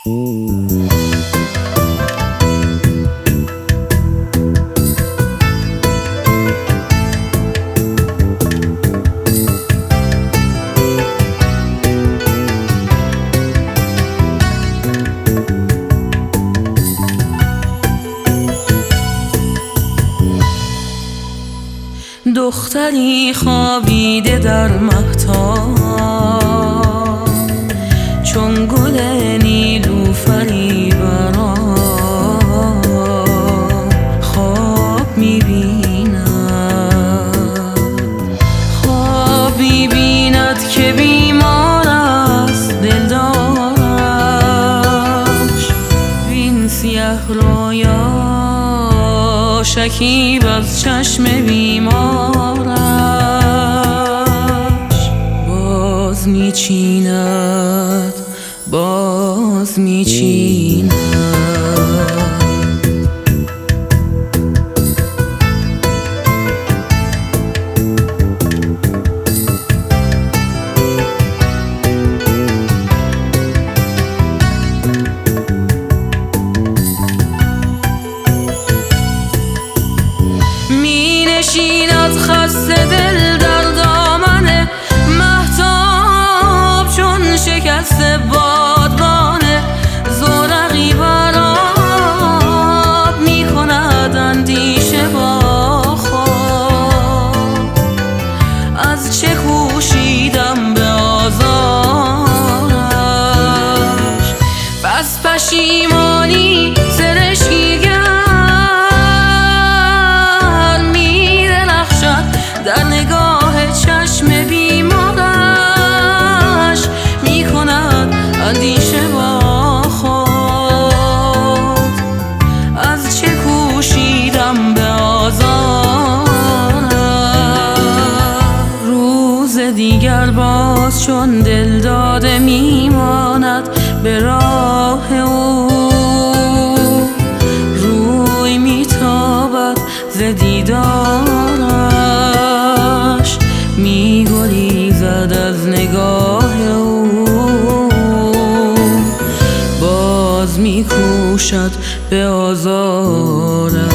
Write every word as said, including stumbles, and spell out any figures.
دختری خوابیده در مهتاب، چون گل نیلوفری برآب خواب می‌بیند. خواب می‌بیند که بیمار است دلدارش، وین سیه رویا شکیب از چشم بیمارش باز میچیند، باز میچیند. نشیند خسته دل در دامن مهتاب، چون شکست بادبانه زورقی برآب می کند اندیشه با خواب. از چه کوشیدم به آزارش، بس پشیمانی سرشکی در نگاه چشم بیمارش می کند اندیشه با خود. از چه کوشیدم به آزارش، روز دیگر باز چون دل داده می ماند به راه او. روی می تابد ز دیدارش، می گریزد از نگاه او. باز می کوشد به آزارش.